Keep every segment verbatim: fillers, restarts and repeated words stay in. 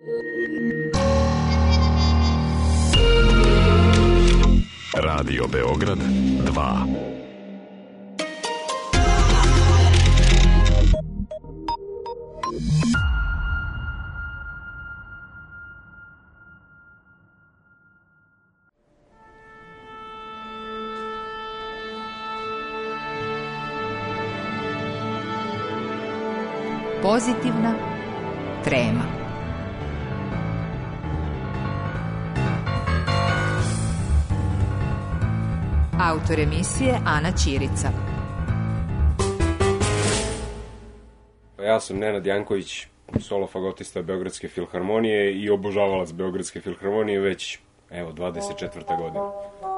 Radio Beograd dva. Pozitivna trema. Autor emisije Ana Ćirica. Ja sam Nenad Janković, solo fagotista Beogradske filharmonije i obožavalac Beogradske filharmonije već, evo, dvadeset četvrta godina.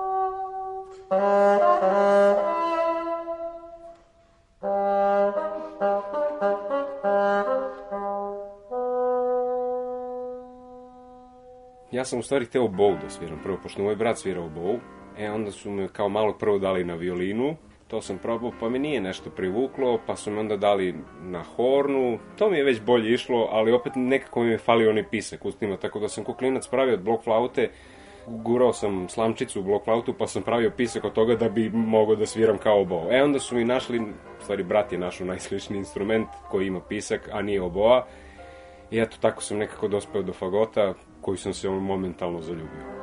Ja sam u stvari hteo bow da sviram prvo, pošto moj brat svirao bow. E, onda su me kao malog prvo dali na violinu, to sam probao, pa mi nije nešto privuklo, pa su me onda dali na hornu, to mi je već bolje išlo, ali opet nekako mi je falio onaj pisak ustima, tako da sam ko klinac pravio od blok flaute, gurao sam slamčicu u blok flautu, pa sam pravio pisak od toga da bi mogao da sviram kao oboa. E, onda su mi našli, u stvari brat je našao najsličniji instrument koji ima pisak, a nije oboa, i eto, tako sam nekako dospeo do fagota, koji sam se momentalno zaljubio.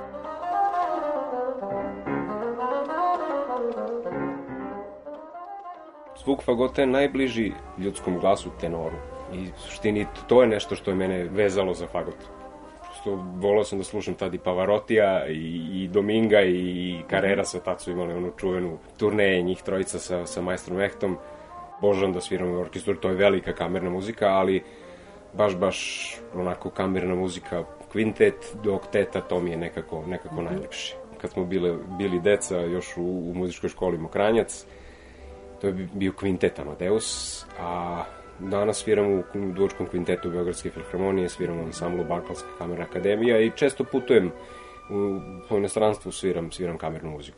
Zvuk fagota je najbliži ljudskom glasu, tenoru. I u suštini to je nešto što je mene vezalo za fagot. Prosto volao sam da slušam tad i Pavarotija, i, i Dominga, i Carrerasa, tad su imali onu čuvenu turneje njih trojica sa, sa majstrom Ehtom. Božan da sviram u orkestru, to je velika kamerna muzika, ali baš, baš onako kamerna muzika, kvintet do okteta, to mi je nekako, nekako mm-hmm. najljepše. Kad smo bili, bili deca još u, u muzičkoj školi Mokranjac, to je bio kvintet Amadeus, a danas sviram u duočkom kvintetu Beogradske filharmonije, sviram u ansamblu Balkanska kamerna akademija i često putujem u, po inostranstvu, sviram, sviram kamernu muziku.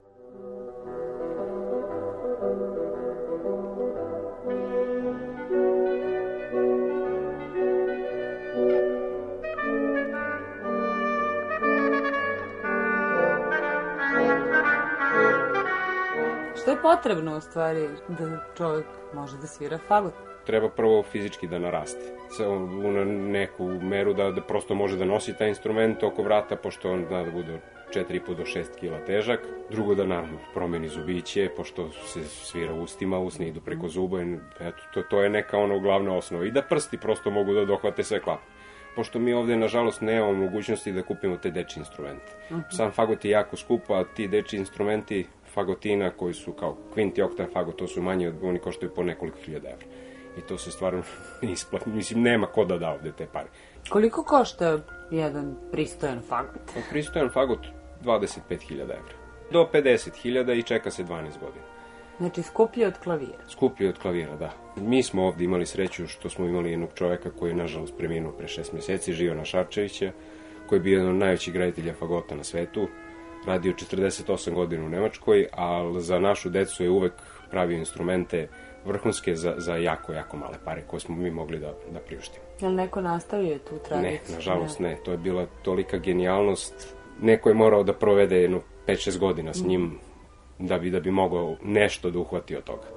Što je potrebno u stvari da čovjek može da svira fagot? Treba prvo fizički da naraste. U neku meru da, da prosto može da nosi taj instrument oko vrata, pošto on zna da bude četiri i po do šest kila težak. Drugo da naravno promeni zubiće, pošto se svira ustima, usni idu preko zuba. Eto, to, to je neka ono glavna osnova. I da prsti prosto mogu da dohvate sve klape. Pošto mi ovde, nažalost, nemamo mogućnosti da kupimo te dečje instrumente. Uh-huh. Sam fagot je jako skup, a ti dečji instrumenti fagotina koji su kao kvint i oktav fagot, to su manje, oni koštaju po nekoliko hiljada evra. I to se stvarno isplati. Mislim, nema ko da da ovde te pare. Koliko košta jedan pristojan fagot? Pristojan fagot dvadeset pet hiljada evra. Do pedeset hiljada i čeka se dvanaest godina. Znači, skuplje od klavira? Skuplje od klavira, da. Mi smo ovde imali sreću što smo imali jednog čoveka koji je, nažalost, preminuo pre šest meseci, Živana Šarčevića, koji je bio jedan od najvećih graditelja fagota na svetu. Radio četrdeset osam godina u Nemačkoj, ali za našu decu je uvek pravio instrumente vrhunske za, za jako, jako male pare koje smo mi mogli da, da priuštimo. Je li neko nastavio tu tradiciju? Ne, nažalost ne. To je bila tolika genijalnost. Neko je morao da provede jedno pet šest godina s njim da bi, da bi mogao nešto da uhvati od toga.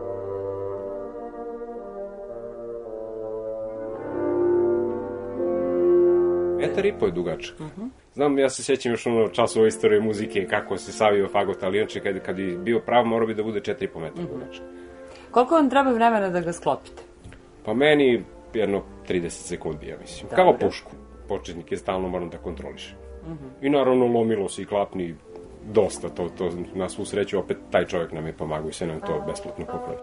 Metar i po je dugačak. Uh-huh. Znam, ja se sjećam još ono časova istorije muzike, kako se savio fagot, ali inače kad, kad je bio prav, morao bi da bude četiri i po metra uh-huh. dugačak. Koliko vam treba vremena da ga sklopite? Pa meni jedno trideset sekundi, ja mislim. Dobre. Kao pušku. Početnik je stalno moram da kontroliše. Uh-huh. I naravno lomilo se i klapni dosta, to, to na svu sreću, opet taj čovjek nam je pomagao i sve nam to besplatno popravi.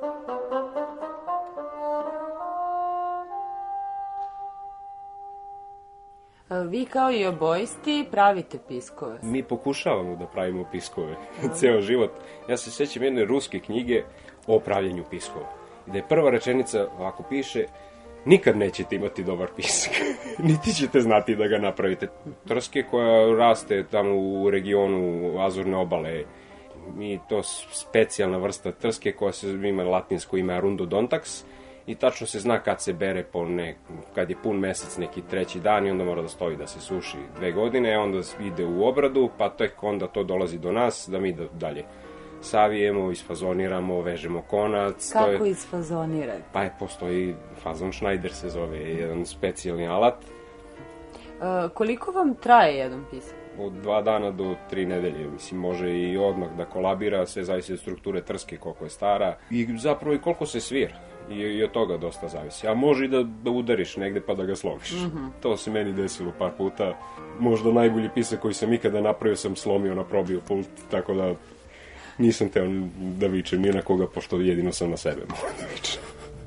Vi kao i obojisti pravite piskove. Mi pokušavamo da pravimo piskove ceo život. Ja se sjećam jedne ruske knjige o pravljenju piskova. I da je prva rečenica ovako piše: nikad nećete imati dobar pisak. Niti ćete znati da ga napravite. Trske koja raste tamo u regionu Azurne obale, i to specijalna vrsta trske koja se ima latinsko ime Arundodontax, i tačno se zna kad se bere, po ne, kad je pun mesec neki treći dan i onda mora da stoji da se suši dve godine, onda ide u obradu, pa tek onda to dolazi do nas da mi da, dalje savijemo, isfazoniramo, vežemo konac. Kako to je, isfazonirati? pa je, postoji fazon Schneider se zove, jedan specijalni alat. Uh, koliko vam traje jedan pisak? Od dva dana do tri nedelje, mislim, može i odmah da kolabira, sve zavisi od strukture trske, koliko je stara i zapravo i koliko se svira. I, i od toga dosta zavisi. A može i da, da udariš negde pa da ga slomiš. Mm-hmm. To se meni desilo par puta. Možda najbolji pisak koji sam ikada napravio sam slomio na probio pult, tako da nisam teo da vičem ni na koga, pošto jedino sam na sebe mogu da vičem.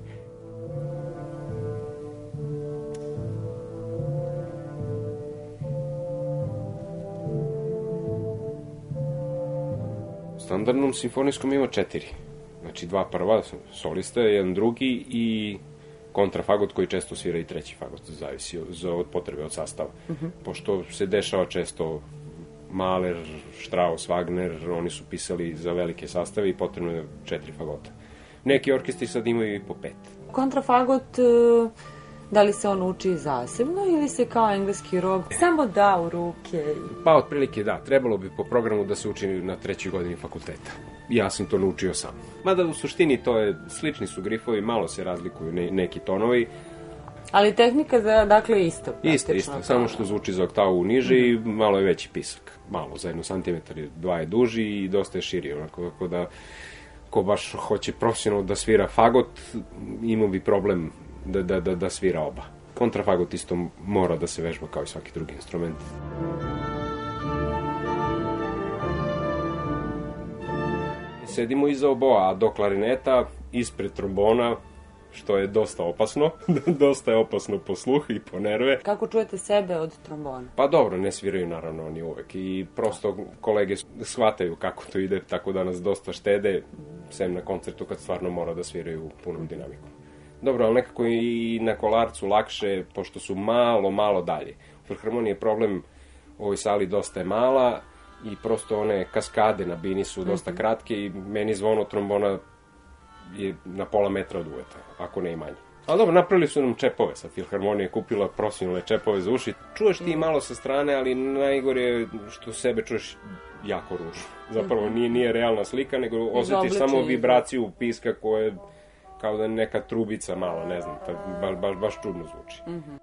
U standardnom simfonijskom ima četiri. Znači dva prva solista, jedan drugi i kontrafagot koji često svira i treći fagot, zavisi od potrebe, od sastava. Uh-huh. Pošto se dešava često Mahler, Strauss, Wagner, oni su pisali za velike sastave i potrebno je četiri fagota. Neki orkestri sad imaju i po pet. Kontrafagot, da li se on uči zasebno ili se kao engleski rog samo da u ruke? Pa otprilike da, trebalo bi po programu da se uči na trećoj godini fakulteta. Ja sam to naučio sam. Mada u suštini to je, slični su grifovi, malo se razlikuju ne, neki tonovi. Ali tehnika je dakle isto. Isto, isto, samo što zvuči za oktavu niže i malo je veći pisak. Malo, za jednu santimetar, dva je duži i dosta je širi, onako, ako da ko baš hoće profesionalno da svira fagot, imao bi problem da, da, da, da svira oba. Kontrafagot isto mora da se vežba kao i svaki drugi instrument. Sedimo iza oboa, a do klarineta, ispred trombona, što je dosta opasno. Dosta je opasno po sluh i po nerve. Kako čujete sebe od trombona? Pa dobro, ne sviraju naravno oni uvek. I prosto kolege shvataju kako to ide, tako da nas dosta štede, sem na koncertu kad stvarno mora da sviraju punom dinamikom. Dobro, ali nekako i na kolarcu lakše, pošto su malo, malo dalje. U filharmoniji je problem, u ovoj sali dosta je mala i prosto one kaskade na bini su dosta mm-hmm. kratke i meni zvono trombona je na pola metra od uveta, ako ne i manje. Ali dobro, napravili su nam čepove, sad filharmonija je kupila profesionalne čepove za uši. Čuješ ti malo sa strane, ali najgore je što sebe čuješ jako ružno. Zapravo nije, nije realna slika, nego osjetiš samo vibraciju piska koja je kao da je neka trubica mala, ne znam, baš, baš, baš čudno zvuči. Mm-hmm.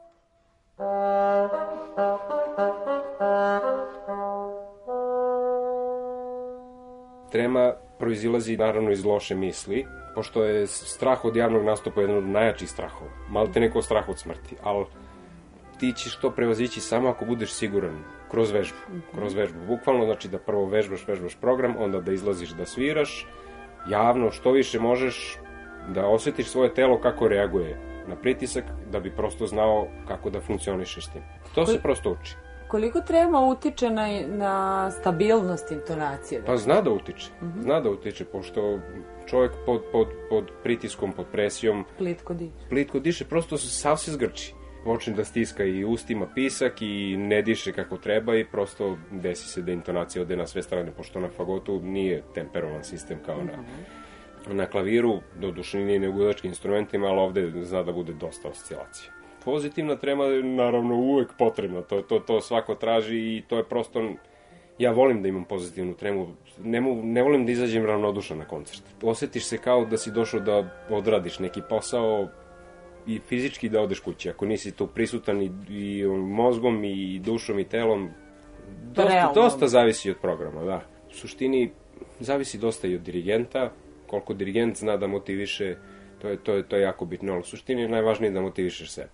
Trema proizilazi naravno iz loše misli, pošto je strah od javnog nastupa jedan od najjačih strahova. Malo te neko strah od smrti, ali ti ćeš to prevazići samo ako budeš siguran kroz vežbu. Kroz vežbu, bukvalno, znači da prvo vežbaš, vežbaš program, onda da izlaziš da sviraš, javno, što više možeš, da osjetiš svoje telo kako reaguje na pritisak, da bi prosto znao kako da funkcionišeš s tim. To se prosto uči. Koliko trema utiče na, na stabilnost intonacije? Pa zna da utiče. Mm-hmm. Zna da utiče, pošto čovjek pod, pod, pod pritiskom, pod presijom... Plitko diše. Plitko diše, prosto sav se zgrči. Počne da stiska i ustima pisak i ne diše kako treba i prosto desi se da intonacija ode na sve strane, pošto na fagotu nije temperovan sistem kao na... Mm-hmm. Na klaviru, doduše nije negudački instrumentima, ali ovde zna da bude dosta oscilacija. Pozitivna trema je naravno uvek potrebna, to, to, to svako traži i to je prosto, ja volim da imam pozitivnu tremu, ne, mu, ne volim da izađem ravnodušan na koncert. Osjetiš se kao da si došao da odradiš neki posao i fizički da odeš kući, ako nisi tu prisutan i, i mozgom i dušom i telom, dosta, dosta zavisi od programa, da. U suštini zavisi dosta i od dirigenta, koliko dirigent zna da motiviše, to je, to je, to je jako bitno, ali u suštini je najvažnije da motivišeš sebe.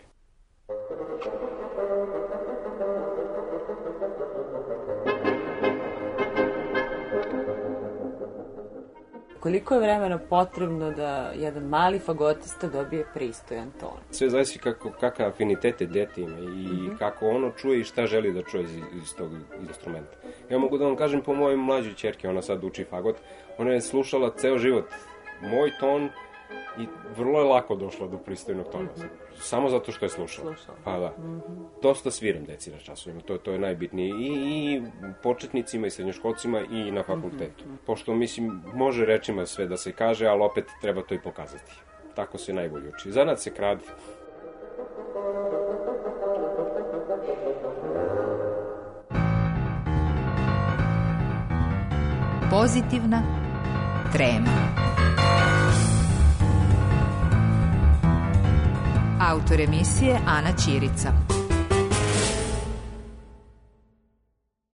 Koliko je vremena potrebno da jedan mali fagotista dobije pristojan ton? Sve zavisi kako, kakav afinitete dete ima i mm-hmm. kako ono čuje i šta želi da čuje iz, iz tog instrumenta. Ja mogu da vam kažem po mojoj mlađoj ćerki, ona sad uči fagot, ona je slušala ceo život moj ton i vrlo je lako došla do pristojnog tona. Mm-hmm. Samo zato što je slušala. slušala. Pa da. Mm-hmm. Dosta sviram deci na časovima, to, to je najbitnije. I, i početnicima i srednjoškolcima i na fakultetu. Mm-hmm. Pošto, mislim, može rečima sve da se kaže, ali opet treba to i pokazati. tako se najbolje uči. Zanat se krade. Pozitivna trema. Autor emisije Ana Ćirica.